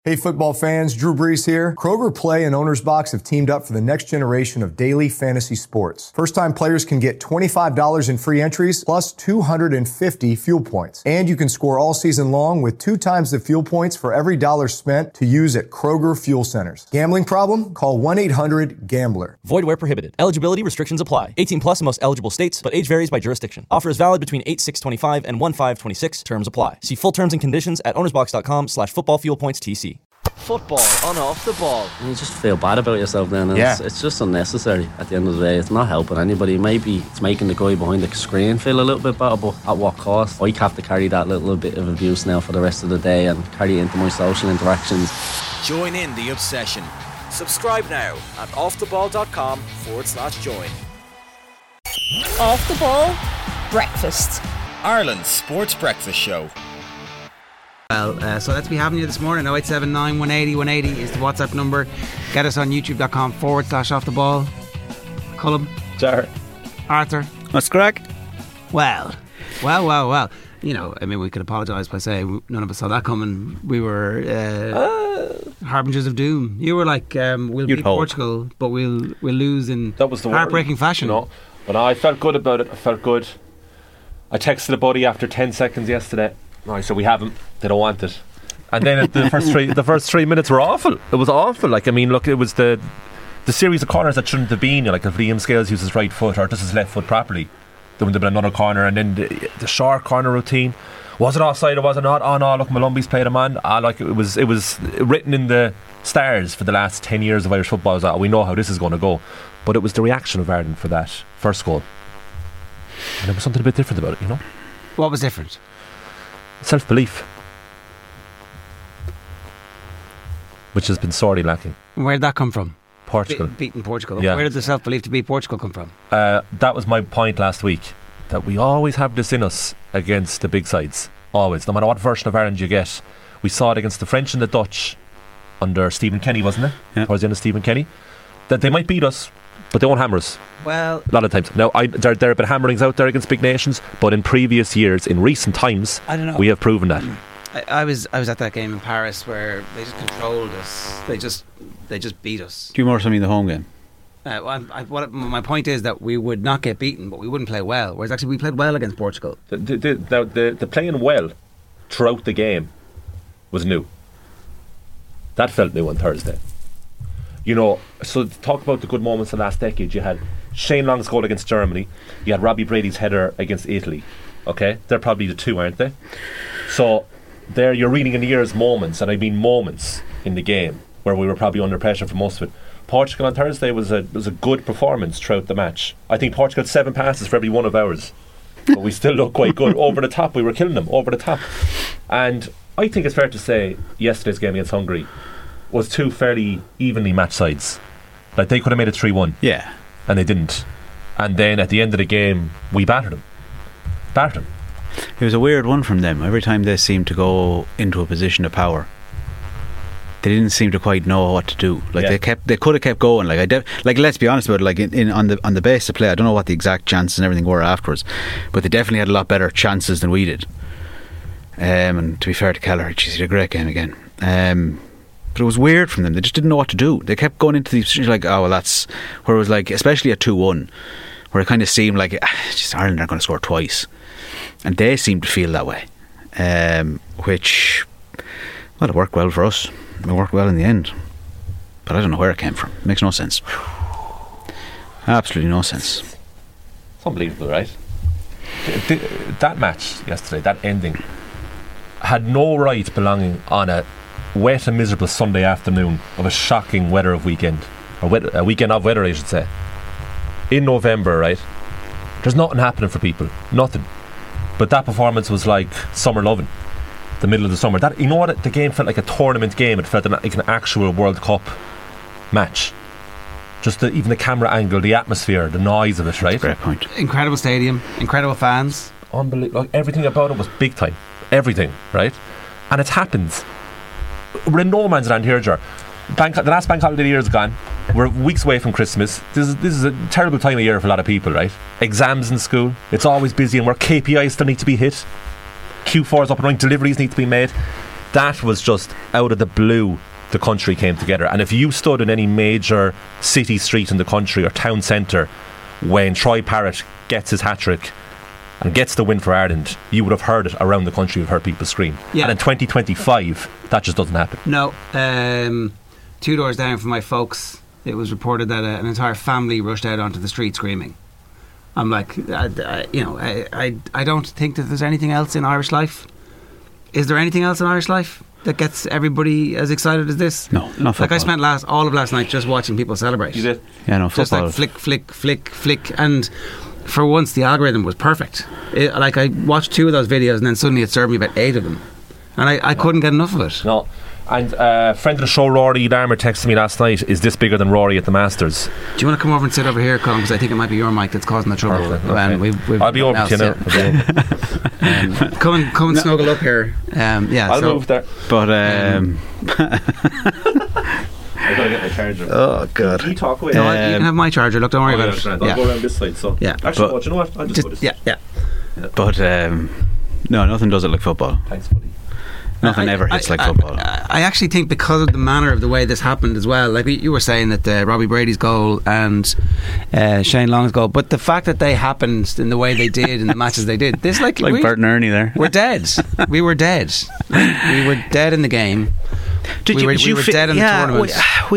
Hey football fans, Drew Brees here. Kroger Play and Owner's Box have teamed up for the next generation of daily fantasy sports. First-time players can get $25 in free entries plus 250 fuel points. And you can score all season long with 2 times the fuel points for every dollar spent to use at Kroger Fuel Centers. Gambling problem? Call 1-800-GAMBLER. Void where prohibited. Eligibility restrictions apply. 18 plus in most eligible states, but age varies by jurisdiction. Offer is valid between 8/6/25 and 1/5/26. Terms apply. See full terms and conditions at ownersbox.com/footballfuelpointstc. Football on off the ball. You just feel bad about yourself then. And it's just unnecessary at the end of the day. It's not helping anybody. Maybe it's making the guy behind the screen feel a little bit better, but at what cost? I have to carry that little bit of abuse now for the rest of the day and carry it into my social interactions. Join in the obsession. Subscribe now at offtheball.com/join. Off the Ball Breakfast. Ireland's sports breakfast show. Well, so let's be having you this morning. 0879 180 180 is the WhatsApp number. Get us on youtube.com/off the ball. Cullum. Jar. Arthur. What's crack? Well. You know, I mean, we could apologise by saying none of us saw that coming. We were harbingers of doom. You were like, we'll beat Portugal, but we'll lose in heartbreaking fashion. You know, but I felt good about it. I felt good. I texted a buddy after 10 seconds yesterday. I said, we haven't. They don't want it. And then the first 3 minutes were awful. It was awful. Like, I mean, look, it was the series of corners that shouldn't have been. Like, if Liam Scales used his right foot or does his left foot properly, there would have been another corner. And then the short corner routine. Was it offside or was it not? Oh no, look, Malumbi's played a man. Like, it was written in the stars for the last 10 years of Irish football. That we know how this is going to go. But it was the reaction of Ireland for that first goal. And there was something a bit different about it, you know. What was different? Self-belief, which has been sorely lacking. Where did that come from? Portugal. Beating Portugal. Yeah. Where did the self-belief to beat Portugal come from? That was my point last week, that we always have this in us against the big sides. Always. No matter what version of Ireland you get. We saw it against the French and the Dutch under Stephen Kenny, wasn't it? Yeah. Towards the end of Stephen Kenny. That they might beat us, but they won't hammer us. Well, a lot of times. Now, there have been hammerings out there against big nations, but in previous years, in recent times, I don't know. We have proven that. I was at that game in Paris where they just controlled us. They just beat us. Do you more something in the home game? My point is that we would not get beaten, but we wouldn't play well. Whereas actually we played well against Portugal. The playing well throughout the game was new. That felt new on Thursday. You know, so to talk about the good moments of the last decade, you had Shane Long's goal against Germany, you had Robbie Brady's header against Italy. Okay, they're probably the two, aren't they? So there you're reading in the year's moments, and I mean moments in the game where we were probably under pressure for most of it. Portugal on Thursday was a good performance throughout the match. I think Portugal had 7 passes for every one of ours, but we still looked quite good. Over the top, we were killing them over the top. And I think it's fair to say yesterday's game against Hungary was 2 fairly evenly matched sides. Like, they could have made it 3-1. Yeah. And they didn't. And then at the end of the game, we battered them. It was a weird one from them. Every time they seemed to go into a position of power, they didn't seem to quite know what to do. Like, they could have kept going. Like, let's be honest about it. Like, on the base of play, I don't know what the exact chances and everything were afterwards, but they definitely had a lot better chances than we did. And to be fair to Kelleher, she did a great game again. But it was weird from them. They just didn't know what to do. They kept going into these positions like, oh well, that's where it was like, especially at 2-1, where it kind of seemed like just Ireland are going to score twice, and they seemed to feel that way. Which, well, it worked well for us. It worked well in the end, but I don't know where it came from. It makes no sense. Absolutely no sense. It's unbelievable, right? That match yesterday, that ending, had no right belonging on a wet and miserable Sunday afternoon of a shocking weather of weekend, or a weekend of weather, I should say, in November, right? There's nothing happening for people, nothing. But that performance was like summer loving, the middle of the summer. That, you know what, the game felt like a tournament game. It felt like an actual World Cup match. Just even the camera angle, the atmosphere, the noise of it, right? Great point. Incredible stadium, incredible fans, unbelievable. Like, everything about it was big time, everything, right? And it's happened. We're in no man's land here, Ger. The last bank holiday of the year is gone. We're weeks away from Christmas. This is a terrible time of year for a lot of people, right? Exams in school, it's always busy, and where KPIs still need to be hit. Q4 is up and running, deliveries need to be made. that was just out of the blue. The country came together, and if you stood in any major city street in the country or town centre when Troy Parrott gets his hat-trick and gets the win for Ireland, you would have heard it around the country. You've heard people scream. And in 2025 that just doesn't happen. No. 2 doors down from my folks, it was reported that an entire family rushed out onto the street screaming. I'm like, I don't think that there's anything else in Irish life. Is there anything else in Irish life that gets everybody as excited as this? No, not football. Like I spent all of last night just watching people celebrate. You did? Yeah, no, football. Just like flick, and for once the algorithm was perfect. Like I watched 2 of those videos and then suddenly it served me about 8 of them, and I couldn't get enough of it. No. And friend of the show, Rory Larmer, texted me last night, is this bigger than Rory at the Masters? Do you want to come over and sit over here, Colin, because I think it might be your mic that's causing the trouble. Okay. I'll be over to you now. Come and snuggle up here. I'll move there. But I gotta get my charger. Oh god. You talk away. No, you can have my charger. Look, don't worry about it. I'll go around this side. So actually, you know what? I'll just go this side. Yeah. But no, nothing does it like football. Thanks, buddy. Nothing ever hits like football. I actually think because of the manner of the way this happened as well, like you were saying that Robbie Brady's goal and Shane Long's goal, but the fact that they happened in the way they did in the matches they did, this like Bert and Ernie there. We're dead. We were dead. We were dead in the game. We were dead in the tournament.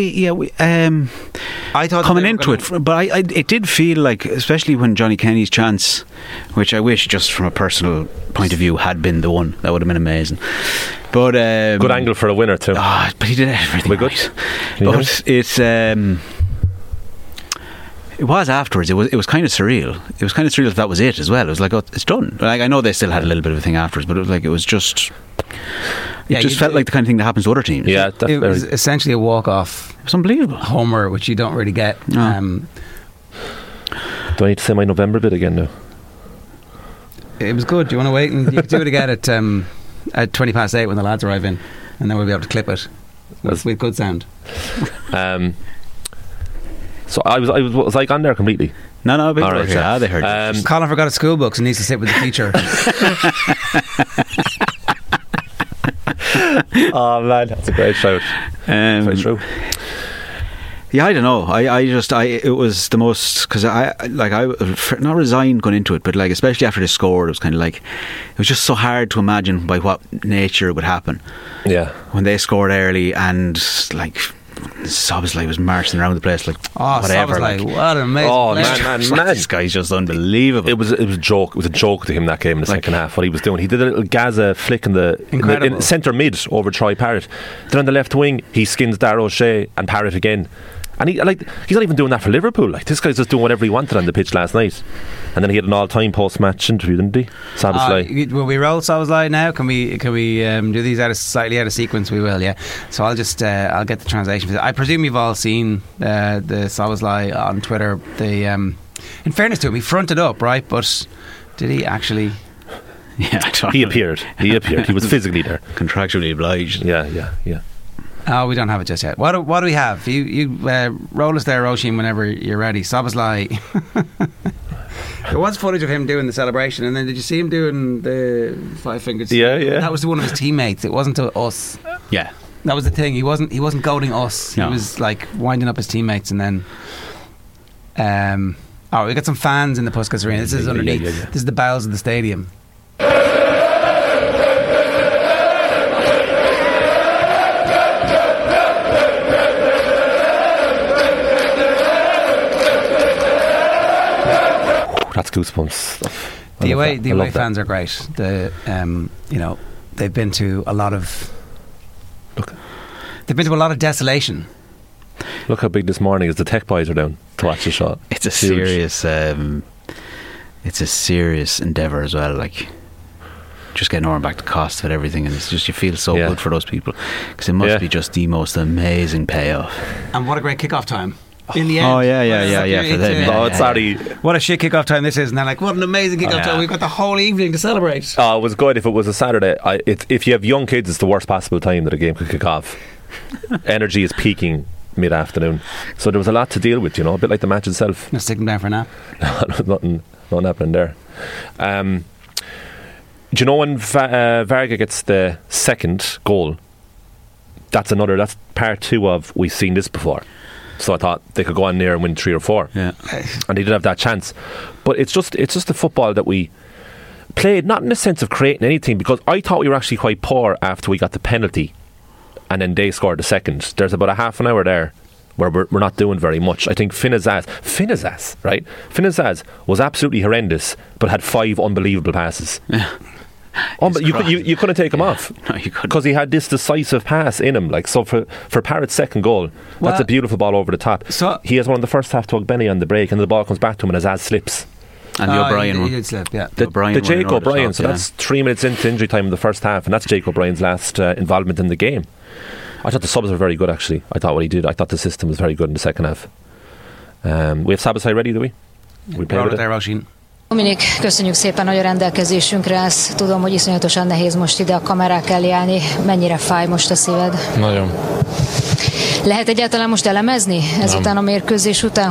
I thought coming into it, but it did feel like, especially when Johnny Kenny's chance, which I wish just from a personal point of view had been the one, that would have been amazing. But good angle for a winner too. But he did everything right. Good. But it's it was afterwards. It was kind of surreal. It was kind of surreal that was it as well. It was like, oh, it's done. Like I know they still had a little bit of a thing afterwards, but it was just. It just felt like the kind of thing that happens to other teams. Yeah, it was essentially a walk-off. It was unbelievable. Homer, which you don't really get. No. Do I need to say my November bit again now? It was good. Do you want to wait and you can do it again at 8:20 when the lads arrive in, and then we'll be able to clip it with good sound. So was I gone there completely? No, all right, yeah, they heard. Colin forgot his school books and needs to sit with the teacher. Oh man, that's a great shout. Very true. Yeah, I don't know. It was the most, because I not resigned going into it, but like especially after they scored, it was kind of like it was just so hard to imagine by what nature it would happen. Yeah, when they scored early and like. Szoboszlai was marching around the place like whatever. Like, what an amazing man. This guy's just unbelievable. It was a joke. It was a joke to him that game in the second half. What he was doing, he did a little Gaza flick in the centre mid over Troy Parrott. Then on the left wing, he skins Darragh O'Shea and Parrott again. And he's not even doing that for Liverpool. Like this guy's just doing whatever he wanted on the pitch last night. And then he had an all-time post-match interview, didn't he? Szoboszlai. Will we roll Szoboszlai now? Can we do these slightly out of sequence? We will, yeah. So I'll just I'll get the translation. I presume you've all seen the Szoboszlai on Twitter. In fairness to him, he fronted up, right? But did he actually? Yeah, he appeared. He was physically there, contractually obliged. Yeah. Oh, we don't have it just yet. What do we have? You roll us there, Roisin, whenever you're ready. Szoboszlai. There was footage of him doing the celebration, and then did you see him doing the 5 fingers? Yeah. That was to one of his teammates. It wasn't to us. Yeah, that was the thing. He wasn't goading us. No. He was like winding up his teammates, and then. We got some fans in the Puskas Arena. This is underneath. Yeah. This is the bowels of the stadium. That's goosebumps stuff. The away fans are great. They've been to a lot of. They've been to a lot of desolation. Look how big this morning is. The tech boys are down to watch the shot. It's a serious. It's a serious endeavour as well. Like just getting over back the cost of it, everything, and it's just you feel so good for those people because it must be just the most amazing payoff. And what a great kickoff time. In the end. Oh yeah. For them. Sorry. What a shit kickoff time this is, and they're like, what an amazing kickoff time. We've got the whole evening to celebrate. Oh, it was good if it was a Saturday. If you have young kids, it's the worst possible time that a game could kick off. Energy is peaking mid-afternoon, so there was a lot to deal with, a bit like the match itself. Let's take them down for a nap. Nothing happening there. Do you know when Varga gets the second goal? That's part 2 of we've seen this before. So I thought they could go on there and win 3 or 4. Yeah. And they did have that chance. But it's just the football that we played, not in the sense of creating anything, because I thought we were actually quite poor after we got the penalty and then they scored the second. There's about a half an hour there where we're not doing very much. I think Finnazaz, right? Finnazaz was absolutely horrendous, but had 5 unbelievable passes. Yeah. You couldn't take him off. No, you couldn't, because he had this decisive pass in him. Like, so for Parrott's second goal, that's a beautiful ball over the top. So he has one in the first half to Benny on the break, and the ball comes back to him, and Azaz slips. And the O'Brien one. He did slip, yeah. The Jake O'Brien. So that's 3 minutes into injury time in the first half, and that's Jake O'Brien's last involvement in the game. I thought the subs were very good, actually. I thought what he did, I thought the system was very good in the second half. We have Sabasai ready, do we? We played with it. Dominik, köszönjük szépen, hogy a rendelkezésünkre állsz. Tudom, hogy iszonyatosan nehéz most ide a kamerák elé állni. Mennyire fáj most a szíved? Nagyon. Lehet egyáltalán most elemezni? Ezután a mérkőzés után,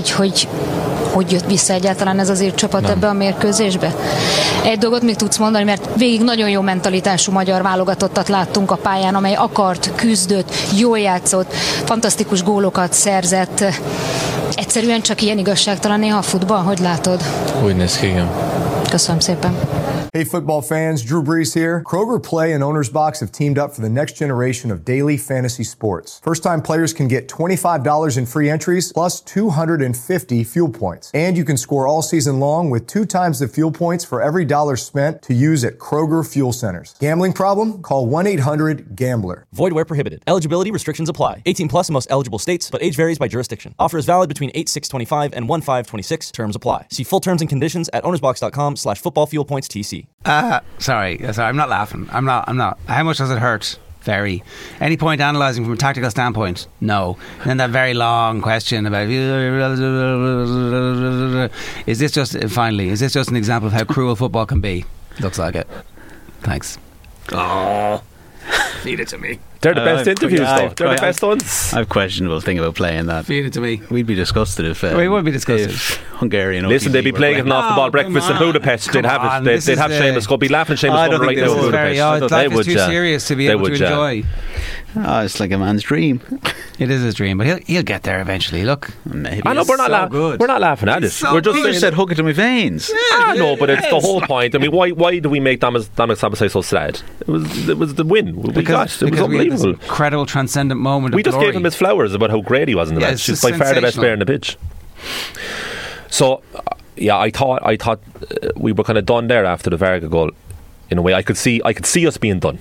hogy jött vissza egyáltalán ez az írcsapat ebbe a mérkőzésbe? Egy dolgot még tudsz mondani, mert végig nagyon jó mentalitású magyar válogatottat láttunk a pályán, amely akart, küzdött, jól játszott, fantasztikus gólokat szerzett. Egyszerűen csak ilyen igazságtalan néha a futball, hogy látod? Úgy néz ki, igen. Köszönöm szépen. Hey football fans, Drew Brees here. Kroger Play and Owner's Box have teamed up for the next generation of daily fantasy sports. First-time players can get $25 in free entries plus 250 fuel points. And you can score all season long with 2 times the fuel points for every dollar spent to use at Kroger fuel centers. Gambling problem? Call 1-800-GAMBLER. Void where prohibited. Eligibility restrictions apply. 18 plus in most eligible states, but age varies by jurisdiction. Offer is valid between 8/6/25 and 1/5/26. Terms apply. See full terms and conditions at ownersbox.com/footballfuelpointstc. Sorry, I'm not laughing. I'm not. How much does it hurt? Very. Any point analysing from a tactical standpoint? No. And then that very long question about is this just an example of how cruel football can be? Looks like it. Thanks. Oh, feed it to me. They're the best interviews, though. They're the best ones. I've questionable thing about playing that. Feed it to me. We'd be disgusted if we would be disgusted. Hungarian. Listen, they'd be playing an off-the-ball breakfast in Budapest. They'd have Seamus. Go be laughing Seamus right now in Budapest. Life is too serious to be able to enjoy. It's like a man's dream. It is his dream, but he'll get there eventually. Look, maybe. I know we're not laughing at it. We're just saying, said, "Hook it to my veins." I know, but it's the whole point. I mean, why do we make Dominic Sabasai so sad? It was the win. It was unbelievable. Incredible, transcendent moment. We just gave him his flowers about how great he was in the match. He's by far the best player on the pitch. So, I thought we were kind of done there after the Varga goal. In a way, I could see us being done.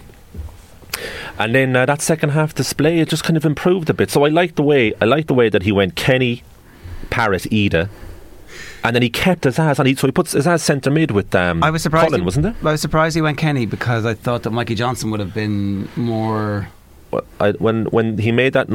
And then that second half display, it just kind of improved a bit. So I liked the way that he went Kenny, Parrott, Ida, and then he kept Azaz on. So he puts Azaz centre mid with I was surprised Cullen, wasn't it? I was surprised he went Kenny because I thought that Mikey Johnson would have been more. When he made that,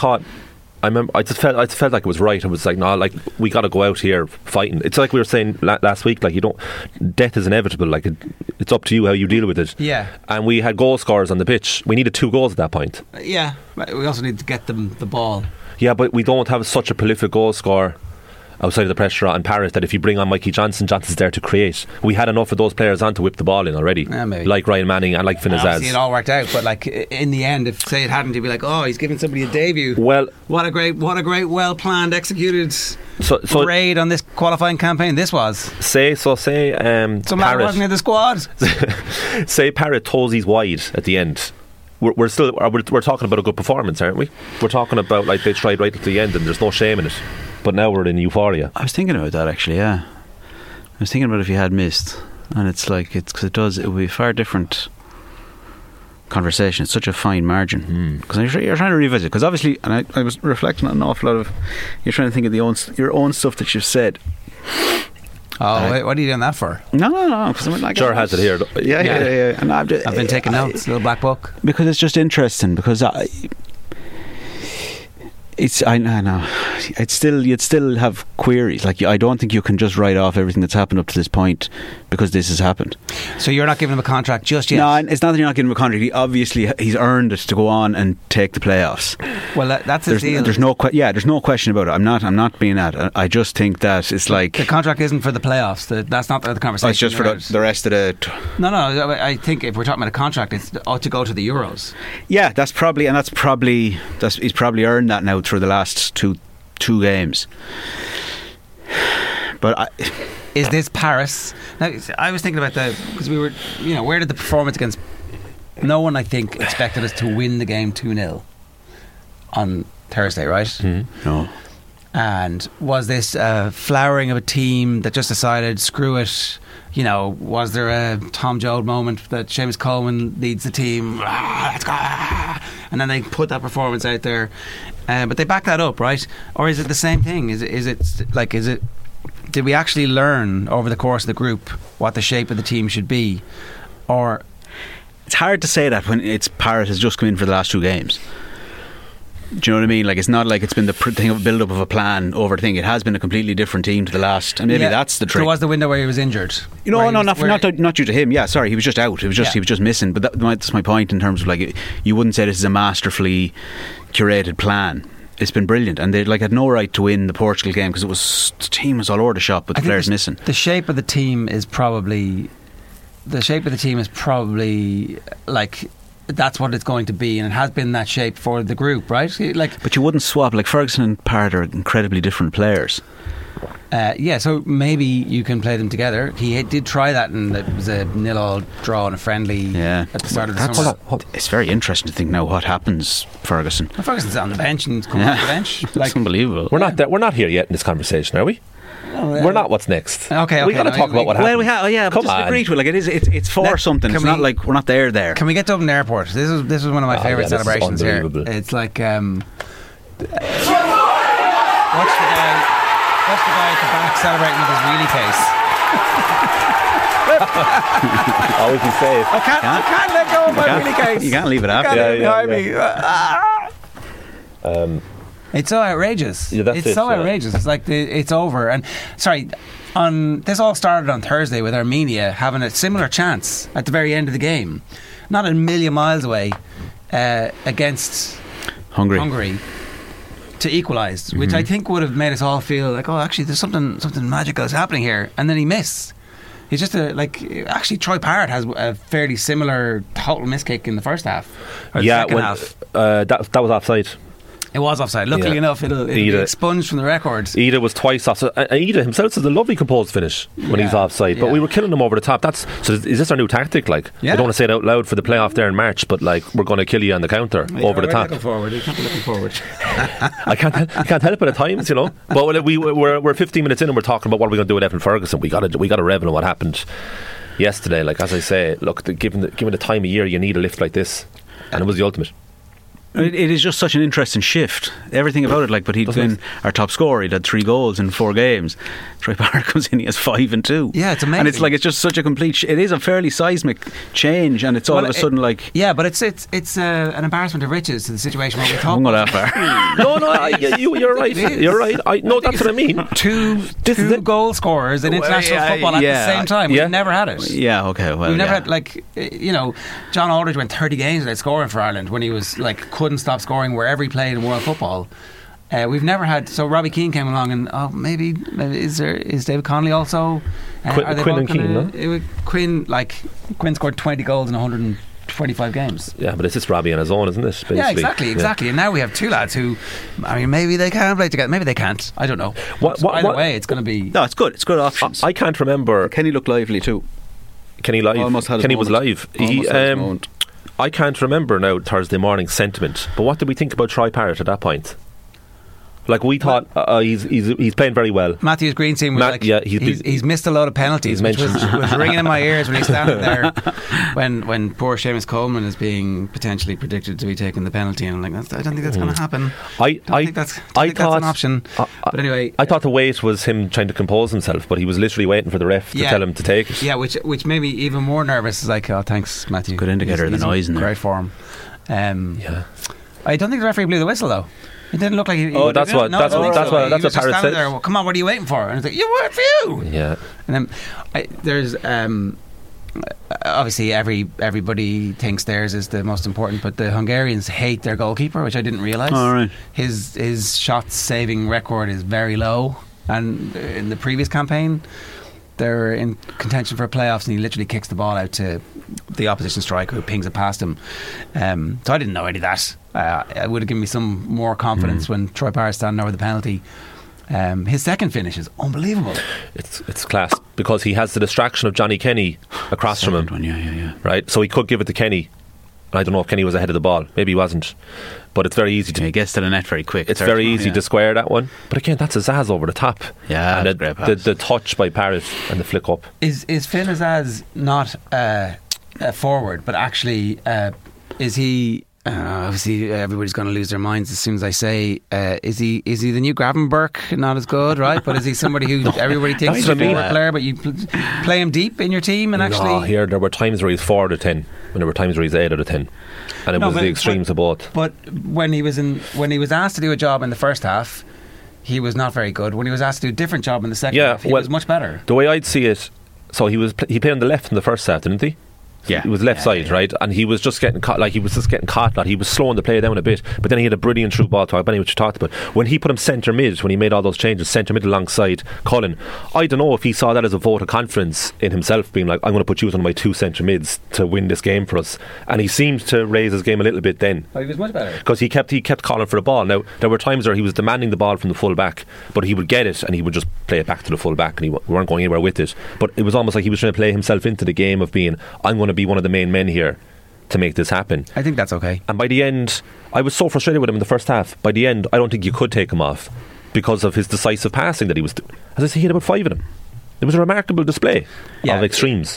I just felt like it was right. I was like, no, like we got to go out here fighting. It's like we were saying last week, like death is inevitable. Like it's up to you how you deal with it. Yeah. And we had goal scorers on the pitch. We needed 2 goals at that point. Yeah. We also need to get them the ball. Yeah, but we don't have such a prolific goal scorer outside of the pressure on Parrott that if you bring on Mikey Johnson's there to create. We had enough of those players on to whip the ball in already. Yeah, maybe. Like Ryan Manning and like Finnazaz. It all worked out, but like in the end, if say it hadn't, you'd be like, oh, he's giving somebody a debut. Well, what a great, well planned, executed raid on this qualifying campaign. This was. Say some lad wasn't in the squad. Say Parrott toesies wide at the end. We're talking about a good performance, aren't we? We're talking about like they tried right at the end and there's no shame in it. But now we're in euphoria. I was thinking about that actually, yeah. I was thinking about if you had missed, and it's like it would be a far different conversation. It's such a fine margin because you're trying to revisit. Because obviously, and I was reflecting on an awful lot of. You're trying to think of your own stuff that you've said. Oh, wait, what are you doing that for? No. Because I'm like, Sure has it here. Yeah. And I've been taking notes. Little black book. Because it's just interesting. Because I know you'd still have queries. Like, I don't think you can just write off everything that's happened up to this point because this has happened. So you're not giving him a contract just yet? No, it's not that you're not giving him a contract. He's earned it to go on and take the playoffs. Well, that's a deal. There's no question about it. I'm not being that. I just think that it's like the contract isn't for the playoffs. That's not the conversation. It's just for the rest of the. No. I think if we're talking about a contract, it's to go to the Euros. Yeah, he's probably earned that now through the last two games. But is this Paris? Now, I was thinking about because we were, where did the performance against? No one, I think, expected us to win the game 2-0 on Thursday, right? Mm-hmm. No. And was this flowering of a team that just decided, screw it? Was there a Tom Joad moment that Seamus Coleman leads the team? Let's go! And then they put that performance out there, but they back that up, right? Or is it the same thing? Is it? Did we actually learn over the course of the group what the shape of the team should be, or? It's hard to say that when Paris has just come in for the last 2 games. Do you know what I mean? Like, it's not like it's been the thing of build up of a plan over the thing. It has been a completely different team to the last, and maybe that's the trick. There was the window where he was injured. Not due to him. Yeah, sorry, he was just out. He was just missing. But that's my point in terms of, like, you wouldn't say this is a masterfully curated plan. It's been brilliant, and they had no right to win the Portugal game because the team was all over the shop, but the players missing. The shape of the team is probably like. That's what it's going to be, and it has been that shape for the group, right? But you wouldn't swap. Like, Ferguson and Parrott are incredibly different players. So maybe you can play them together. He did try that, and it was a 0-0 draw and a friendly at the start of the summer. It's very interesting to think now what happens, Ferguson. Well, Ferguson's on the bench and he's coming off the bench. It's unbelievable. We're not here yet in this conversation, are we? We're not. What's next? Okay. We got to talk about what happened. Well, but just agree to it. Like, it's for something. It's not like we're not there. Can we get Dublin Airport? This is one of my favourite celebrations here. It's like watch the guy at the back celebrating with his wheelie case. Always be safe. I can't let go of my wheelie case. You can't leave it after. Me. It's so outrageous. It's outrageous. It's like it's over. And this all started on Thursday with Armenia having a similar chance at the very end of the game, not a million miles away, against Hungary to equalise, which I think would have made us all feel like, oh, actually, there's something magical is happening here. And then he missed. He's just actually Troy Parrott has a fairly similar total miskick in the first half. Second half. That was offside. It was offside. Luckily enough, it'll be expunged from the records. Ida was twice offside. Ida himself says a lovely composed finish when he's offside, but we were killing him over the top. So is this our new tactic? Like, I don't want to say it out loud for the playoff there in March, but like, we're going to kill you on the counter over the top. You can't be looking forward. I can't help it at times, But we're 15 minutes in and we're talking about what we're going to do with Evan Ferguson. We got to revel in what happened yesterday. Like, as I say, look, given the time of year, you need a lift like this, and it was the ultimate. It is just such an interesting shift. Everything about it, but he'd been our top scorer. He'd had 3 goals in 4 games. Troy Parrott comes in, he has 5 and 2. Yeah, it's amazing. And it's just such a complete. It is a fairly seismic change, and it's all of a sudden like. Yeah, but it's an embarrassment of riches to the situation where we talk. Won't go that far. You're right. You're right. That's what I mean. Two goal scorers in international football at the same time. We've never had it. Yeah. Okay. Well, we've never had John Aldridge went 30 games without scoring for Ireland when he was couldn't stop scoring wherever he played in world football. We've never had. So Robbie Keane came along, and maybe is David Connolly also? Quinn and Keane, no? Quinn scored 20 goals in 125 games. Yeah, but it's just Robbie on his own, isn't it? Basically. Yeah, exactly. And now we have 2 lads who, maybe they can play together, maybe they can't. I don't know. Either way, it's going to be. No, it's good. It's good options. I can't remember. Kenny looked lively too. Kenny was live. I can't remember now Thursday morning sentiment, but what did we think about Troy Parrott at that point? Like, we thought he's playing very well. Matthews Greenstein was he's missed a lot of penalties, which was ringing in my ears when he's standing there when poor Seamus Coleman is being potentially predicted to be taking the penalty, and I'm like, I don't think that's going to happen. I think that's an option. But anyway, I thought the wait was him trying to compose himself, but he was literally waiting for the ref to tell him to take it. Yeah, which made me even more nervous. Is like, oh, thanks, Matthew. Good indicator of the noise in there. Great form. I don't think the referee blew the whistle though. It didn't look like he. That's what Parrott said. There, well, come on, what are you waiting for? And it's like, you wait for you. Yeah. And then there's obviously everybody thinks theirs is the most important, but the Hungarians hate their goalkeeper, which I didn't realise. All right. His shot saving record is very low, and in the previous campaign they're in contention for playoffs, and he literally kicks the ball out to the opposition striker who pings it past him. So I didn't know any of that. It would have given me some more confidence when Troy Parrott standing over the penalty. His second finish is unbelievable. It's class because he has the distraction of Johnny Kenny across from him. One, yeah. Right, so he could give it to Kenny. I don't know if Kenny was ahead of the ball. Maybe he wasn't. But it's very easy to. He gets to the net very quick. It's very easy to square that one. But again, that's Azaz over the top. Yeah, and that's great pass. The touch by Parrott and the flick up. Is Finn Azaz not forward, but actually is he? Obviously, everybody's going to lose their minds as soon as I say, is he the new Gravenberch? Not as good, right? But is he somebody who everybody thinks is a forward player, but you play him deep in your team and actually? Here there were times where he's 4 out of 10, and there were times where he's 8 out of 10, and it was the extremes of both. But when he was asked to do a job in the first half, he was not very good. When he was asked to do a different job in the second half, he was much better. The way I'd see it, so he played on the left in the first half, didn't he? Yeah, he was left side, right, and he was just getting caught. He was slowing the play down a bit, but then he had a brilliant through ball to Benny, which you talked about. When he put him centre mid, when he made all those changes, centre mid alongside Cullen, I don't know if he saw that as a vote of confidence in himself, being like, I'm going to put you as one of my 2 centre mids to win this game for us. And he seemed to raise his game a little bit then. Oh, he was much better because he kept calling for the ball. Now there were times where he was demanding the ball from the full back, but he would get it and he would just play it back to the full back, and we weren't going anywhere with it. But it was almost like he was trying to play himself into the game of being, I'm going to be one of the main men here to make this happen. I think that's okay. And by the end, I was so frustrated with him in the first half. By the end, I don't think you could take him off because of his decisive passing that he was. As I say, he had about 5 of them. It was a remarkable display of extremes.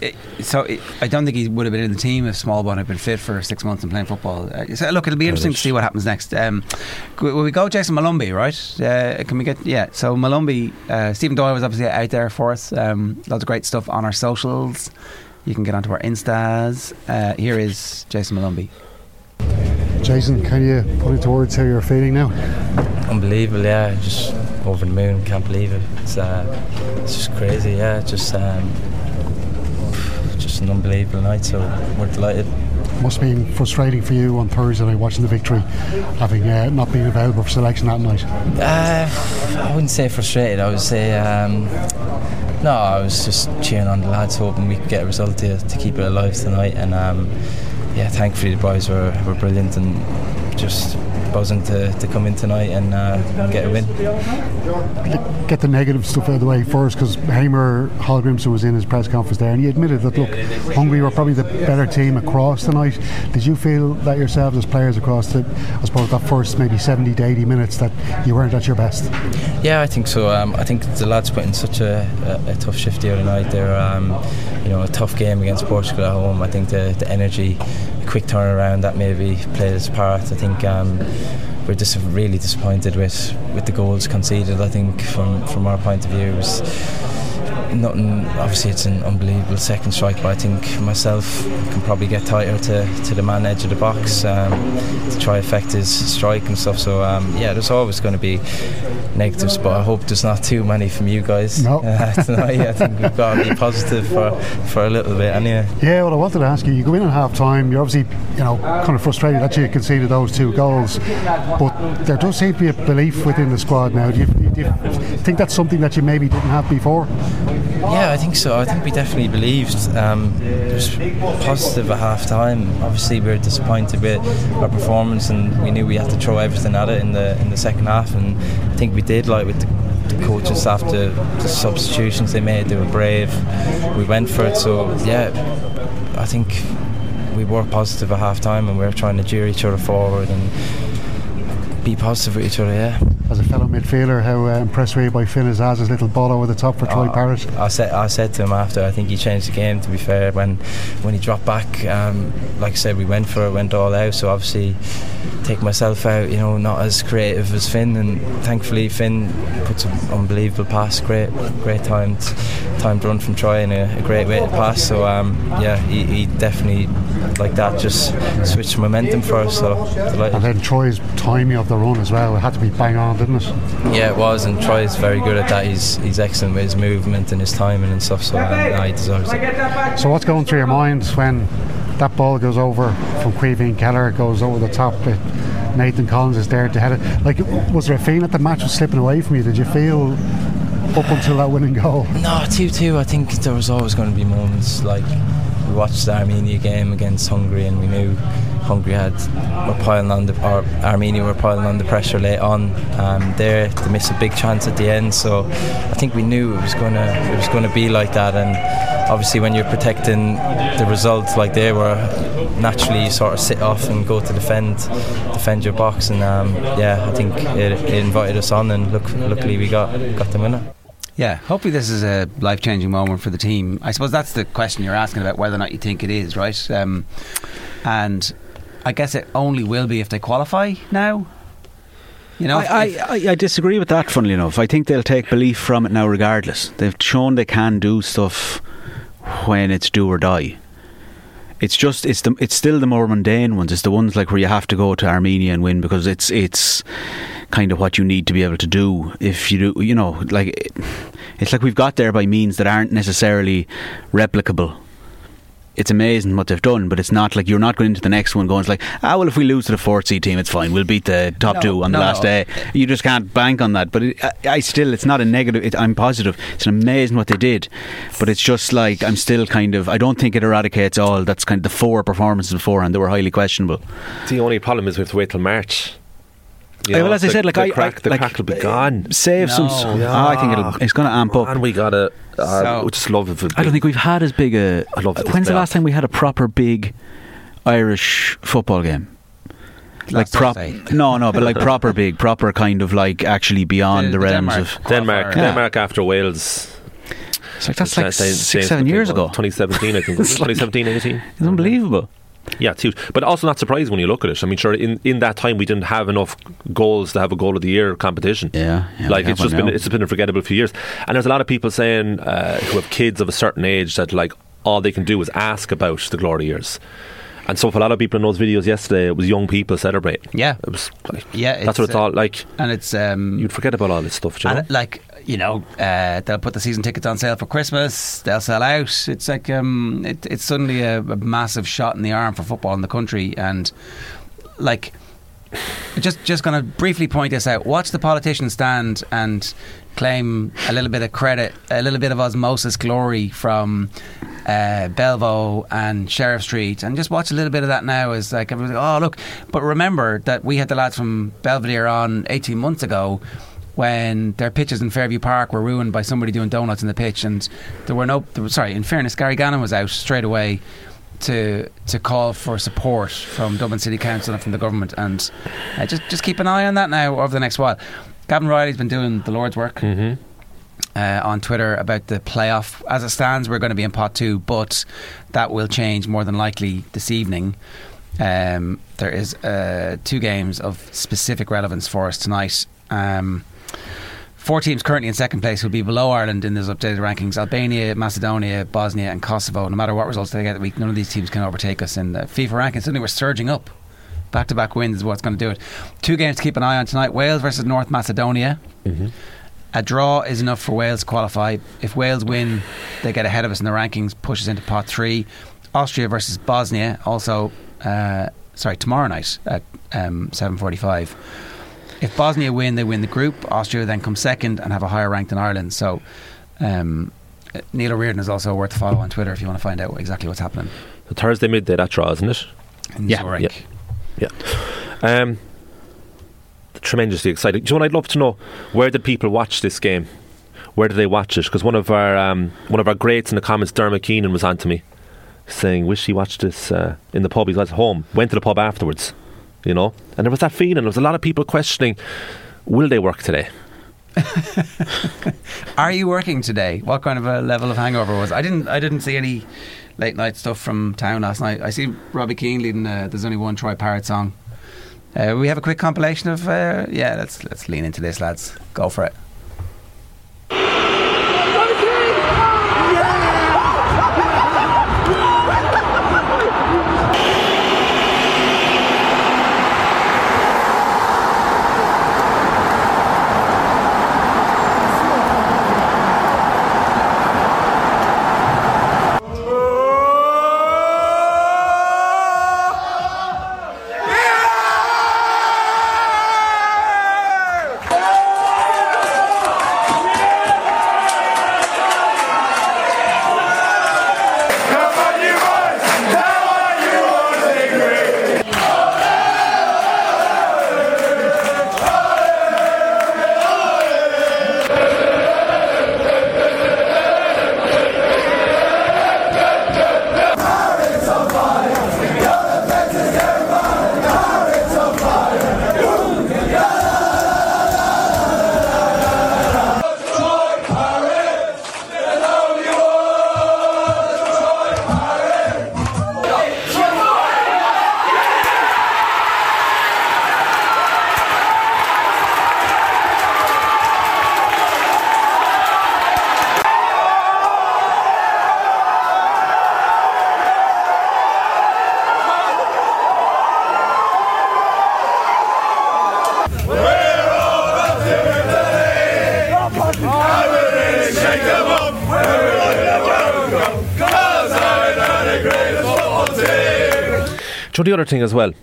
I don't think he would have been in the team if Smallbone had been fit for 6 months and playing football. So look, it'll be interesting to see what happens next. Will we go Jason Malumbi, right? Can we get so Malumbi, Stephen Doyle was obviously out there for us. Lots of great stuff on our socials. You can get onto our Instas. Here is Jason Malumbi. Jason, can you put into words how you're feeling now? Unbelievable, yeah. Just over the moon. Can't believe it. It's just crazy, yeah. Just an unbelievable night. So we're delighted. Must have been frustrating for you on Thursday night watching the victory, having not been available for selection that night. I wouldn't say frustrated. I would say no. I was just cheering on the lads, hoping we could get a result to keep it alive tonight. And yeah, thankfully the boys were brilliant and just buzzing to come in tonight and get a win. Get the negative stuff out of the way first, because Hamer Hallgrimsson was in his press conference there and he admitted that, look, Hungary were probably the better team across tonight. Did you feel that yourselves as players across I suppose that first maybe 70 to 80 minutes that you weren't at your best? Yeah, I think so. I think the lads put in such a tough shift the other night. They're a tough game against Portugal at home. I think the energy, quick turnaround, that maybe played its part. I think we're just really disappointed with the goals conceded. I think from our point of view, it was nothing. Obviously it's an unbelievable second strike, but I think myself can probably get tighter to the man edge of the box to try affect his strike and stuff. So yeah, there's always going to be negatives, but I hope there's not too many from you guys tonight. I think we've got to be positive for a little bit anyway. Yeah, well, I wanted to ask you go in at half time, you're obviously kind of frustrated that you conceded those 2 goals, but there does seem to be a belief within the squad now. Do you think that's something that you maybe didn't have before? Yeah, I think so. I think we definitely believed. It was positive at half time. Obviously we were disappointed with our performance and we knew we had to throw everything at it in the second half, and I think we did, like with the coaching staff, the substitutions they made, they were brave. We went for it. So yeah, I think we were positive at half time and we were trying to jeer each other forward and be positive with each other, yeah. As a fellow midfielder, how impressed were you by Finn Azaz's little ball over the top for Troy Parrott? I said to him after, I think he changed the game, to be fair, when he dropped back. Like I said, we went for it, went all out, so obviously take myself out, you know, not as creative as Finn, and thankfully Finn puts an unbelievable pass, great timed run from Troy, and a great way to pass. So he definitely, like that, just switched momentum for us. So delighted. And then Troy's timing of the run as well, it had to be bang on, didn't it? Yeah, it was, and Troy's very good at that. He's excellent with his movement and his timing and stuff, so he deserves it. So what's going through your mind when that ball goes over from Caoimhín Keller, goes over the top, Nathan Collins is there to head it? Like, was there a feeling that the match was slipping away from you? Did you feel up until that winning goal? No, 2-2, I think there was always going to be moments. Like, we watched the Armenia game against Hungary, and we knew Armenia were piling on the pressure late on. They missed a big chance at the end, so I think we knew it was going to be like that. And obviously, when you're protecting the results like they were, naturally you sort of sit off and go to defend your box. And I think it invited us on, and luckily we got the winner. Yeah, hopefully this is a life-changing moment for the team. I suppose that's the question you're asking about, whether or not you think it is, right? And I guess it only will be if they qualify now. You know, I disagree with that, funnily enough. I think they'll take belief from it now regardless. They've shown they can do stuff when it's do or die. It's still the more mundane ones. It's the ones like where you have to go to Armenia and win, because it's kind of what you need to be able to do. If you do, you know, like it's like we've got there by means that aren't necessarily replicable. It's amazing what they've done, but it's not like you're not going into the next one going, it's like, well, if we lose to the 4th seed team, it's fine, we'll beat the top two on the last day. You just can't bank on that. But it's not a negative. I'm positive. It's amazing what they did, but it's just like, I'm still kind of, I don't think it eradicates all. That's kind of the 4 performances beforehand that were highly questionable. The only problem is we have to wait till March. Well, as I said, like the crack will be gone. Save some. I think it's going to amp up. And we got to. We just love it. I don't think we've had as big a. When's the last time we had a proper big Irish football game? Like proper. No, but like proper big, proper kind of like actually beyond the realms of Denmark after Wales. It's like that's like 6-7 years ago. 2017, I think. 2017-18. It's unbelievable. Yeah, it's huge. But also not surprised when you look at it. I mean, sure, in that time we didn't have enough goals to have a goal of the year competition. Yeah, like it's been a forgettable few years. And there's a lot of people saying who have kids of a certain age that like all they can do is ask about the glory years. And so for a lot of people in those videos yesterday, it was young people celebrating. Yeah, it was like, that's what it's all like. And it's you'd forget about all this stuff, you know? Like, you know, they'll put the season tickets on sale for Christmas. They'll sell out. It's like it's suddenly a massive shot in the arm for football in the country. And like, just going to briefly point this out. Watch the politicians stand and claim a little bit of credit, a little bit of osmosis glory from Belvo and Sheriff Street, and just watch a little bit of that now as like everyone's like, oh look. But remember that we had the lads from Belvedere on 18 months ago when their pitches in Fairview Park were ruined by somebody doing donuts in the pitch, and in fairness, Gary Gannon was out straight away to call for support from Dublin City Council and from the government, and just keep an eye on that now over the next while. Gavin Riley's been doing the Lord's work on Twitter about the playoff. As it stands, we're going to be in pot 2, but that will change more than likely this evening. There is 2 games of specific relevance for us tonight. 4 teams currently in second place will be below Ireland in those updated rankings: Albania, Macedonia, Bosnia and Kosovo. No matter what results they get the week, none of these teams can overtake us in the FIFA rankings. Suddenly we're surging up. Back-to-back wins is what's going to do it. 2 games to keep an eye on tonight: Wales versus North Macedonia. A draw is enough for Wales to qualify. If Wales win, they get ahead of us in the rankings, pushes into pot 3. Austria versus Bosnia, also tomorrow night at 7:45. If Bosnia win, they win the group. Austria then come second and have a higher rank than Ireland. So Neil O'Riordan is also worth a follow on Twitter if you want to find out exactly what's happening. The Thursday midday, that draw, isn't it? Yeah. Tremendously exciting. Do you know what I'd love to know? Where did people watch this game? Where did they watch it? Because one of our greats in the comments, Dermot Keenan, was on to me saying, wish he watched this in the pub. He was at home, went to the pub afterwards, you know, and there was that feeling. There was a lot of people questioning, will they work today? Are you working today? What kind of a level of hangover was? I didn't see any late night stuff from town last night. I see Robbie Keane leading There's Only One Troy Parrott song. We have a quick compilation of let's lean into this, lads. Go for it. So the other thing as well,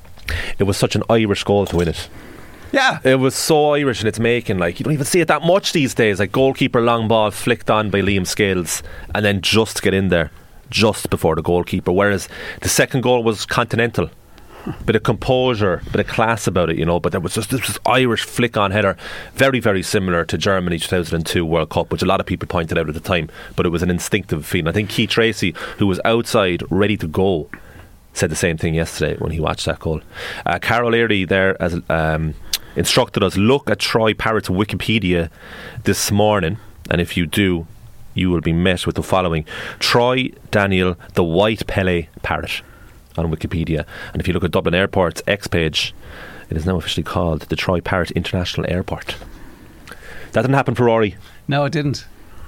it was such an Irish goal to win it. Yeah. It was so Irish in its making. Like, you don't even see it that much these days. Like, goalkeeper long ball flicked on by Liam Scales and then just get in there just before the goalkeeper. Whereas the second goal was continental. Bit of composure, bit of class about it, you know. But there was just this Irish flick on header, very, very similar to Germany 2002 World Cup, which a lot of people pointed out at the time. But it was an instinctive feeling. I think Keith Tracy, who was outside ready to go, said the same thing yesterday when he watched that goal. Carol Early there as instructed us, look at Troy Parrott's Wikipedia this morning, and if you do, you will be met with the following: Troy Daniel the White Pele Parrott on Wikipedia. And if you look at Dublin Airport's X page, it is now officially called the Troy Parrott International Airport. That didn't happen for Rory. No, it didn't.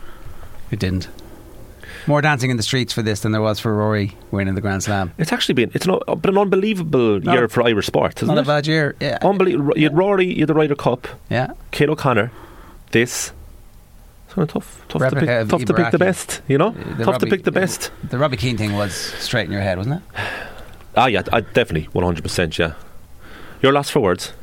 It didn't. More dancing in the streets for this than there was for Rory winning the Grand Slam. It's actually been an unbelievable year for Irish sport, isn't it? Not a bad year. Yeah. Unbelievable. You had Rory, you had the Ryder Cup. Yeah. Cale O'Connor. This. It's kind of tough to pick the best, you know? Tough to pick the best. The Robbie Keane thing was straight in your head, wasn't it? Ah, yeah, definitely, 100%, yeah. Your last for words?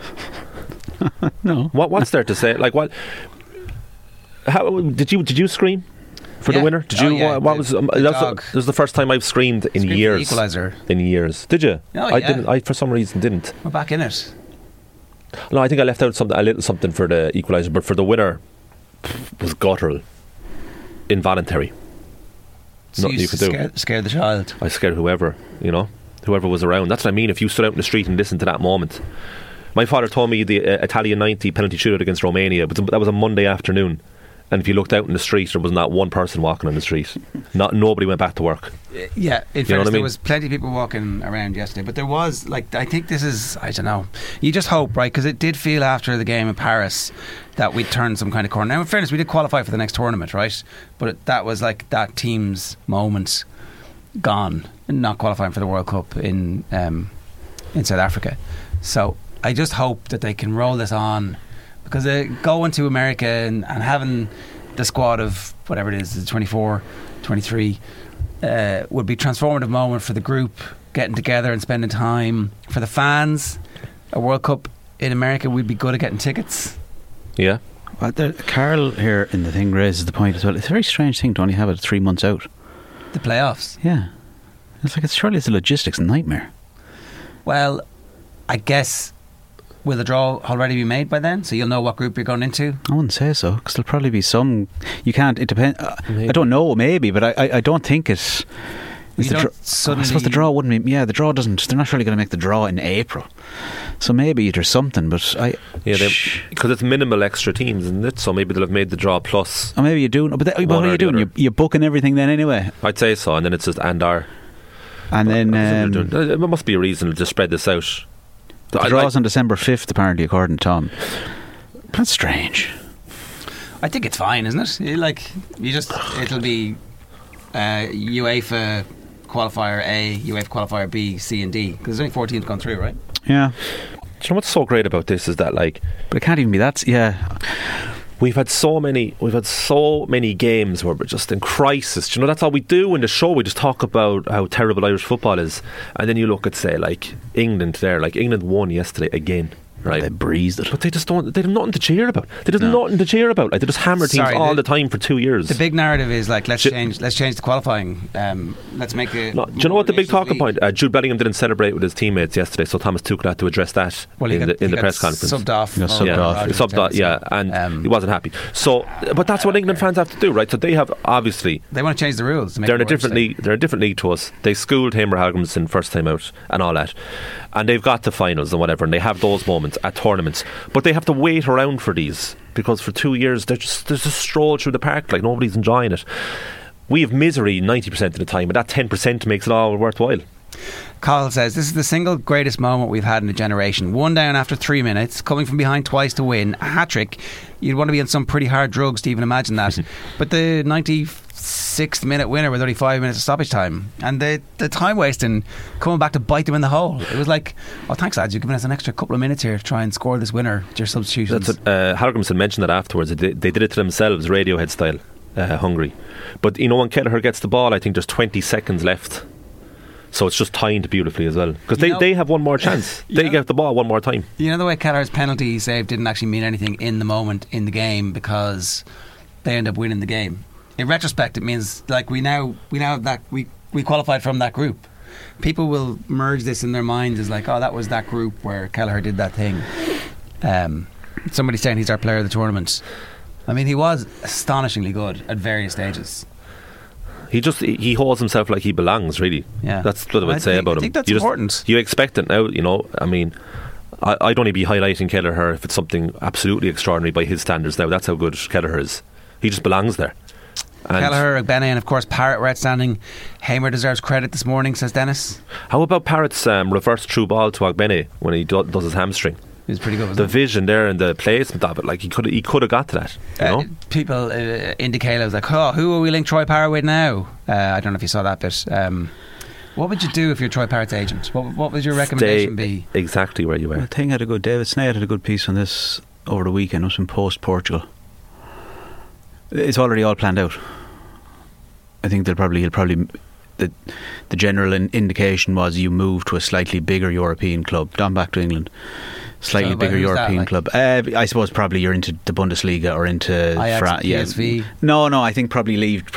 No. What's there to say? Like, what? How did you scream for the winner? Did you? What was? This is the first time I've screamed in years. The equaliser. In years, did you? No, I didn't. I for some reason didn't. We're back in it. No, I think I left out a little something for the equaliser, but for the winner was guttural, involuntary. So nothing you could do. Scared the child. I scared whoever was around. That's what I mean. If you stood out in the street and listened to that moment. My father told me the Italian 90 penalty shootout against Romania, but that was a Monday afternoon. And if you looked out in the street, there was not one person walking on the street. Nobody went back to work. Yeah, in fairness, there was plenty of people walking around yesterday. But there was, I think this is, I don't know. You just hope, right? Because it did feel after the game in Paris that we'd turned some kind of corner. Now, in fairness, we did qualify for the next tournament, right? But that was like that team's moment gone, not qualifying for the World Cup in South Africa. So I just hope that they can roll this on. Because going to America and having the squad of whatever it is, 24, 23, would be a transformative moment for the group, getting together and spending time. For the fans, a World Cup in America, we'd be good at getting tickets. Yeah. Well, Carl here in the thing raises the point as well. It's a very strange thing to only have it 3 months out. The playoffs? Yeah. Surely it's a logistics nightmare. Well, I guess... Will the draw already be made by then? So you'll know what group you're going into? I wouldn't say so, because there'll probably be some... You can't... It depends... I don't know, maybe, but I don't think it's... I suppose the draw wouldn't be... Yeah, the draw doesn't... They're not really going to make the draw in April. So maybe there's something, but because it's minimal extra teams, isn't it? So maybe they'll have made the draw plus... Or maybe you do... But what are you doing? You're booking everything then anyway? I'd say so, and then it's just and-our... And then... There must be a reason to spread this out. The draw's on December 5th, apparently, according to Tom. That's strange. I think it's fine, isn't it? It'll be UEFA qualifier A, UEFA qualifier B, C and D, because there's only 14 gone through, right? Yeah. Do you know what's so great about this is that, like, but it can't even be that. Yeah, we've had so many games where we're just in crisis. Do you know, that's all we do in the show. We just talk about how terrible Irish football is, and then you look at, say, like England there. Like, England won yesterday again. Right. They breezed it. But they just don't. They have nothing to cheer about. Like, they just hammer teams all the time for 2 years. The big narrative is like, let's change the qualifying. Let's make it. No, do you know what the big talking point? Jude Bellingham didn't celebrate with his teammates yesterday, so Thomas Tuchel had to address that in the press conference. Subbed off. Subbed off. Yeah, and he wasn't happy. So, but that's what England fans have to do, right? So they have obviously they want to change the rules. They're in a different league. They're a different league to us. They schooled Hamer Hallgrimsson first time out and all that, and they've got to finals and whatever, and they have those moments at tournaments. But they have to wait around for these, because for 2 years they're just a stroll through the park, like nobody's enjoying it. We have misery 90% of the time, and that 10% makes it all worthwhile. Carl says, this is the single greatest moment we've had in a generation. 1 down after 3 minutes, coming from behind twice to win, a hat-trick. You'd want to be on some pretty hard drugs to even imagine that. But the 96th minute winner with only 5 minutes of stoppage time, and the time wasting coming back to bite them in the hole. It was like, oh, thanks lads, you've given us an extra couple of minutes here to try and score this winner with your substitutions. Hallgrimsson mentioned that afterwards. They did it to themselves, Radiohead style, Hungary. But you know, when Kelleher gets the ball, I think there's 20 seconds left. So it's just timed beautifully as well, because they have one more chance. They get the ball one more time. You know, the way Kelleher's penalty save didn't actually mean anything in the moment in the game, because they end up winning the game. In retrospect, it means like we now have that we qualified from that group. People will merge this in their minds as like, oh, that was that group where Kelleher did that thing. Somebody's saying he's our player of the tournament. I mean, he was astonishingly good at various stages. He holds himself like he belongs, really. Yeah. That's what I would say about him. I think that's important. You expect it now, you know. I mean, I'd only be highlighting Kelleher if it's something absolutely extraordinary by his standards now. That's how good Kelleher is. He just belongs there. Kelleher, Ogbene, and of course Parrott were outstanding. Hamer deserves credit this morning, says Dennis. How about Parrott's reverse through ball to Ogbene when he does his hamstring? He was pretty good. The vision there and the placement of it, like he could have got to that. You know? People indicate, I was like, oh, who are we linked Troy Parrott with now? I don't know if you saw that bit. What would you do if you're Troy Parrott's agent? What would your recommendation be? Exactly where you were. I think David Snaith had a good piece on this over the weekend. It was from Post Portugal. It's already all planned out. I think he'll probably the general indication was you move to a slightly bigger European club, down back to England. Slightly bigger European club. I suppose probably you're into the Bundesliga or into Ajax, PSV. No, I think probably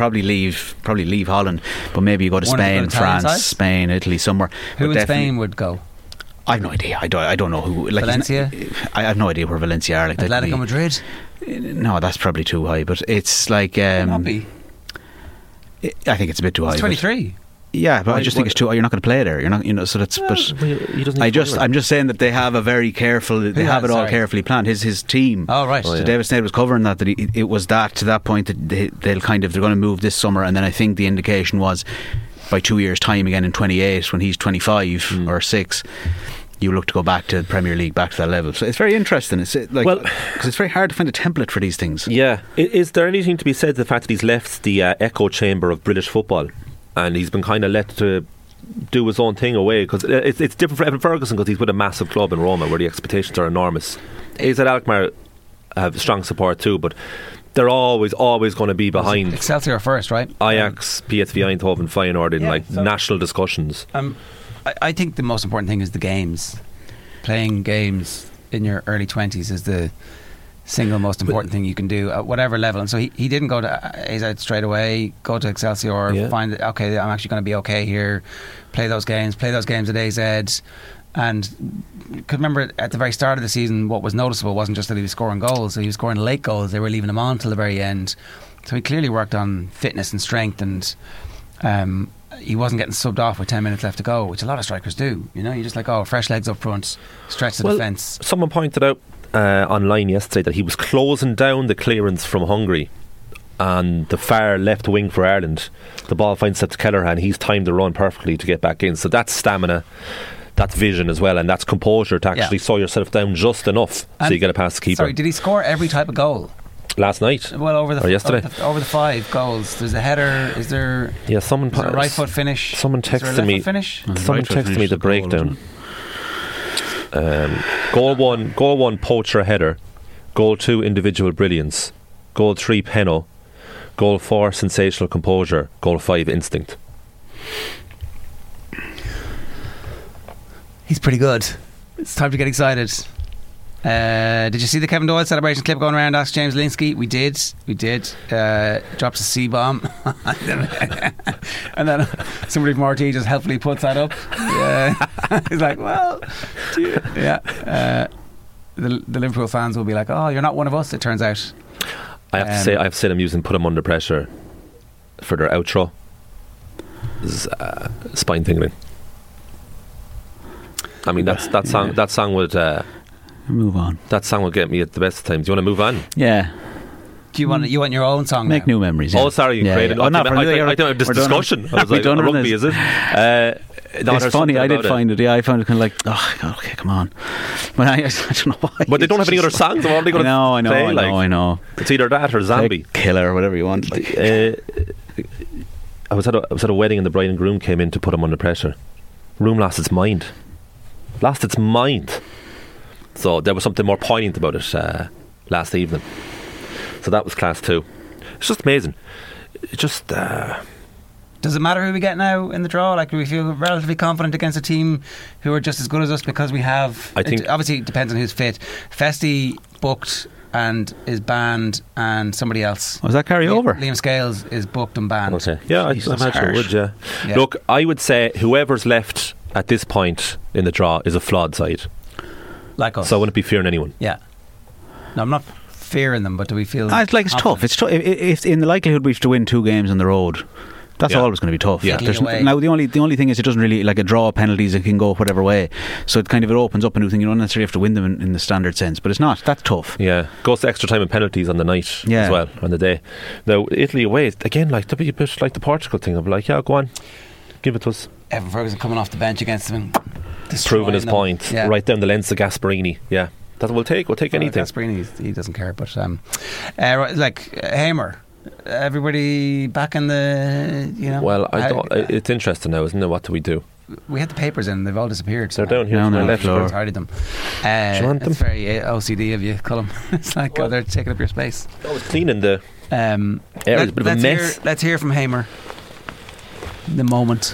leave Holland, but maybe you go to Spain, France, Spain, Italy, somewhere. Who in Spain would go? I have no idea. I don't know who. Like Valencia. I have no idea where Valencia are. Like Atletico Madrid. No, that's probably too high. But it's like. Not be. I think it's a bit too high. It's 23. Yeah, but I just think it's too. You're not going to play there. You're not, you know. So that's. I'm just saying that they have a very careful. They have it all carefully planned. His team. Oh right. So David Snaith was covering that it was that to that point that they're going to move this summer, and then I think the indication was by 2 years' time again in 28 when he's 25 or 6. You look to go back to the Premier League, back to that level. So it's very interesting. It's because it's very hard to find a template for these things. Yeah. Is there anything to be said to the fact that he's left the echo chamber of British football? And he's been kind of let to do his own thing away, because it's different for Evan Ferguson because he's with a massive club in Roma where the expectations are enormous. AZ Alkmaar have strong support too, but they're always going to be behind Excelsior first, right? Ajax, PSV Eindhoven, Feyenoord in national discussions. I think the most important thing is the games. Playing games in your early 20s is the single most important thing you can do at whatever level. And so he didn't go to AZ straight away, go to Excelsior, find that, okay, I'm actually going to be okay here, play those games at AZ. And could remember at the very start of the season, what was noticeable wasn't just that he was scoring goals, so he was scoring late goals. They were leaving him on till the very end. So he clearly worked on fitness and strength, and he wasn't getting subbed off with 10 minutes left to go, which a lot of strikers do. You know, you're just like, oh, fresh legs up front, stretch the defence. Someone pointed out online yesterday that he was closing down the clearance from Hungary and the far left wing for Ireland. The ball finds set to Kelleher and he's timed the run perfectly to get back in. So that's stamina. that's vision as well, and that's composure to actually slow yourself down just enough so you get it past the keeper. Sorry, did he score every type of goal? Last night? Well, or yesterday? Over the 5 goals. There's a header. Is there? Yeah, someone. Is there a right foot finish? Someone texted me. Someone texted me the breakdown. Goal 1, poacher header. Goal 2, individual brilliance. Goal 3, penno. Goal 4, sensational composure. Goal 5, instinct. He's pretty good. It's time to get excited. Did you see the Kevin Doyle celebration clip going around? Asked James Linsky. We did. Drops a C-bomb. And then somebody from RT just helpfully puts that up. He's like, well, yeah. The Liverpool fans will be like, oh, you're not one of us, it turns out. I have to say, I've seen them using Put 'Em Under Pressure for their outro. Spine tingling. I mean, that song would move on. That song will get me at the best of times. Do you want to move on? Yeah. Do you want your own song? Make new memories. Yeah. Oh, sorry, you created. Oh, not I don't have this discussion. I was like, rugby, is it? It's funny. I did find it. Yeah, I found it kind of like, oh, okay, come on. But I don't know why. But they don't have any other songs. What are they going to play? I know. It's either that or Zombie, Killer, or whatever you want. I was at a wedding and the bride and groom came in to Put 'Em Under Pressure. Room lost its mind. So there was something more poignant about it last evening. So that was class too. It's just amazing. It just does it matter who we get now in the draw? Like, do we feel relatively confident against a team who are just as good as us because we have? I think obviously it depends on who's fit. Festy booked and is banned, and somebody else. Was that carry over? Liam Scales is booked and banned. Okay. Yeah, I imagine it would. Yeah. Look, I would say whoever's left at this point in the draw is a flawed side. Like us. So I wouldn't be fearing anyone. Yeah. No, I'm not fearing them, but do we feel... it's tough. It's tough. If in the likelihood we have to win 2 games on the road, that's always going to be tough. Yeah. Now the only thing is it doesn't really, like a draw, penalties, it can go whatever way. So it opens up a new thing. You don't necessarily have to win them in the standard sense, but it's not. That's tough. Yeah. Goes to extra time and penalties on the night as well, on the day. Now Italy away, again, like to be a bit like the Portugal thing. I'll be like, yeah, go on, give it to us. Evan Ferguson coming off the bench against them, proving his point right down the lens of Gasparini. Yeah, that we'll take anything. Gasparini, he doesn't care. But like Hamer, everybody back in the Well, it's interesting now, isn't it? What do we do? We had the papers in; they've all disappeared. They're down here on the left floor. Tidied them. It's very OCD of you, Colm. It's like they're taking up your space. I was cleaning the air. It's a bit of a mess. Let's hear from Hamer. The moment.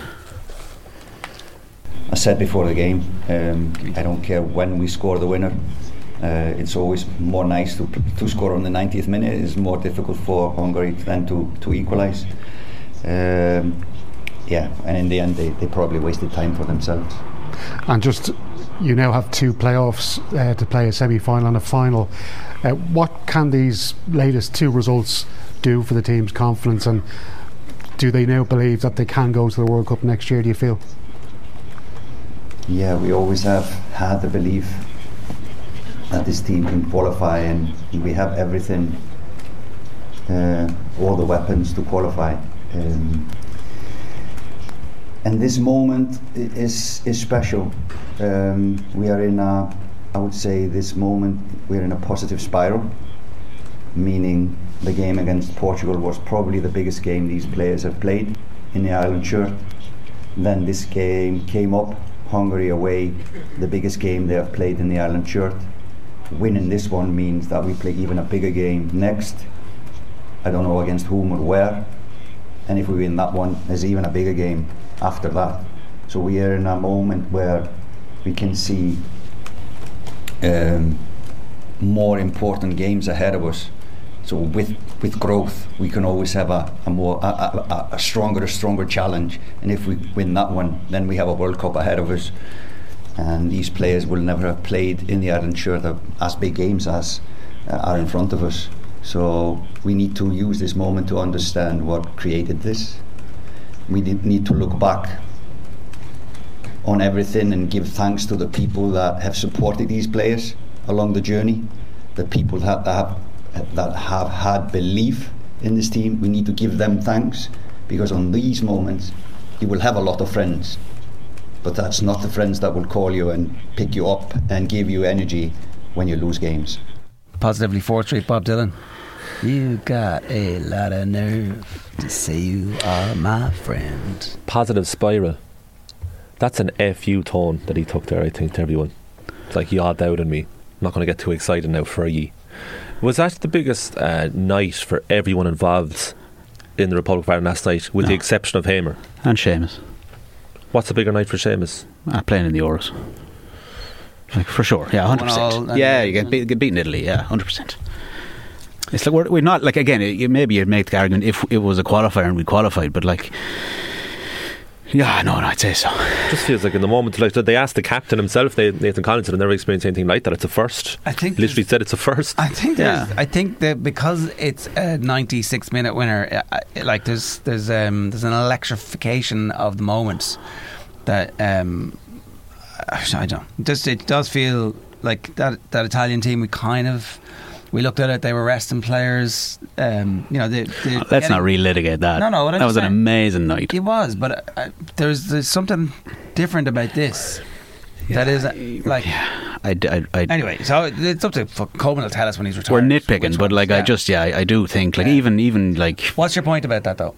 I said before the game, I don't care when we score the winner. It's always more nice to score on the 90th minute. It's more difficult for Hungary than to equalise. And in the end they probably wasted time for themselves. And just, you now have 2 playoffs to play, a semi-final and a final. What can these latest 2 results do for the team's confidence, and do they now believe that they can go to the World Cup next year, do you feel? Yeah, we always have had the belief that this team can qualify, and we have everything, all the weapons to qualify. And this moment is special. We are in I would say this moment we're in a positive spiral, meaning the game against Portugal was probably the biggest game these players have played in the Ireland shirt. Then this game came up, Hungary away, the biggest game they have played in the Ireland shirt. Winning this one means that we play even a bigger game next. I don't know against whom or where. And if we win that one, there's even a bigger game after that. So we are in a moment where we can see more important games ahead of us. So with growth, we can always have a stronger challenge. And if we win that one, then we have a World Cup ahead of us. And these players will never have played in the Ireland shirt as big games as are in front of us. So we need to use this moment to understand what created this. We need to look back on everything and give thanks to the people that have supported these players along the journey, the people that have had belief in this team. We need to give them thanks, because on these moments you will have a lot of friends, but that's not the friends that will call you and pick you up and give you energy when you lose games. Positively 4th Street, Bob Dylan. You got a lot of nerve to say you are my friend. Positive spiral. That's an FU tone that he took there, I think, to everyone. It's like, y'all doubted me. I'm not going to get too excited now for ye. Was that the biggest night for everyone involved in the Republic of Ireland last night, with the exception of Hamer? And Seamus. What's a bigger night for Seamus? Playing in the Euros. Like, for sure, yeah, 100%. Yeah, you get beaten in Italy, yeah, 100%. It's like we're not, like, again, maybe you'd make the argument if it was a qualifier and we qualified, but like, yeah, no, I'd say so. It just feels like in the moment, like they asked the captain himself, Nathan Collins, had never experienced anything like that. It's a first. I think literally said it's a first. I think that because it's a 96-minute winner, like there's an electrification of the moments that I don't. It does feel like that Italian team. We looked at it. They were resting players. Let's not relitigate that. No. That was an amazing night. It was, but there's something different about this. Yeah, that is like. Anyway, so it's up to Coleman will tell us when he's retired. We're nitpicking, but like I do think like even like. What's your point about that though?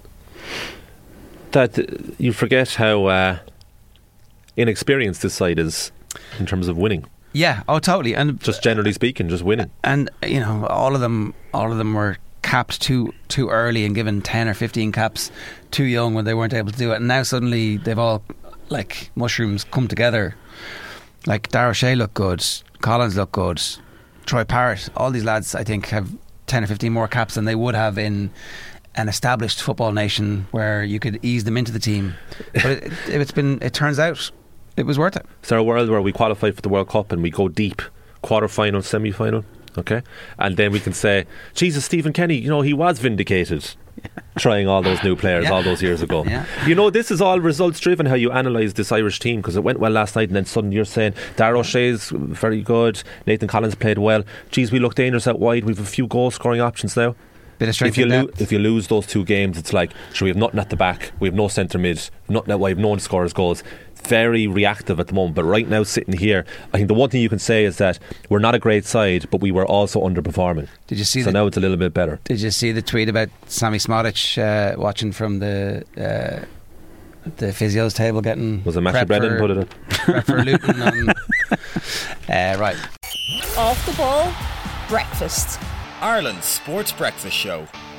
That you forget how inexperienced this side is in terms of winning. Yeah, totally. And just generally speaking, just winning. And all of them were capped too early and given 10 or 15 caps too young when they weren't able to do it. And now suddenly they've all, like mushrooms, come together. Like Darragh O'Shea looked good, Collins looked good, Troy Parrott. All these lads, I think, have 10 or 15 more caps than they would have in an established football nation where you could ease them into the team. But it turns out it was worth it. Is there a world where we qualify for the World Cup and we go deep, quarter-final, semi-final, okay? And then we can say, Jesus, Stephen Kenny, he was vindicated trying all those new players all those years ago. Yeah. This is all results-driven, how you analyse this Irish team, because it went well last night and then suddenly you're saying, Darragh O'Shea's very good, Nathan Collins played well. Geez, we look dangerous out wide, we've a few goal-scoring options now. Bit of strength if you lose those two games, it's like, we have nothing at the back, we have no centre mid, nothing out wide, we have no one to score as goals. Very reactive at the moment, but right now sitting here, I think the one thing you can say is that we're not a great side, but we were also underperforming. Did you see? So now it's a little bit better. Did you see the tweet about Sammy Smodic watching from the physio's table, getting was it Matthew Brennan put it in? Prep for Luton right. Off the ball breakfast. Ireland's Sports Breakfast Show